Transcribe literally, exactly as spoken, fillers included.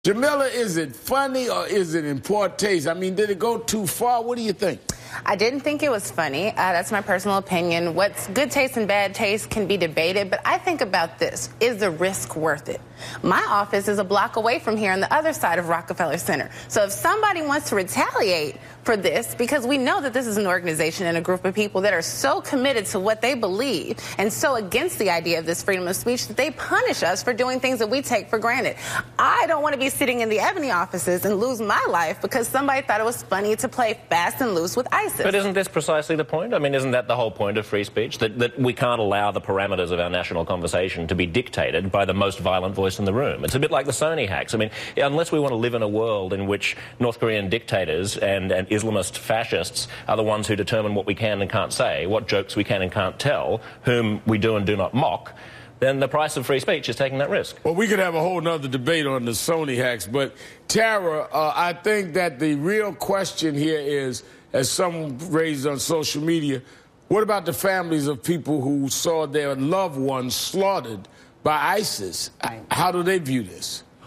Jamila, is it funny or is it in poor taste? I mean, did it go too far? What do you think? I didn't think it was funny. Uh, that's my personal opinion. What's good taste and bad taste can be debated, but I think about this. Is the risk worth it? My office is a block away from here on the other side of Rockefeller Center. So if somebody wants to retaliate for this, because we know that this is an organization and a group of people that are so committed to what they believe and so against the idea of this freedom of speech that they punish us for doing things that we take for granted. I don't want to be sitting in the Ebony offices and lose my life because somebody thought it was funny to play fast and loose with ISIS. But isn't this precisely the point? I mean, isn't that the whole point of free speech? That, that we can't allow the parameters of our national conversation to be dictated by the most violent voice in the room. It's a bit like the Sony hacks. I mean, unless we want to live in a world in which North Korean dictators and, and Islamist fascists are the ones who determine what we can and can't say, what jokes we can and can't tell, whom we do and do not mock, then the price of free speech is taking that risk. Well, we could have a whole nother debate on the Sony hacks, but Tara, uh, I think that the real question here is, as someone raised on social media, what about the families of people who saw their loved ones slaughtered by ISIS? How do they view this?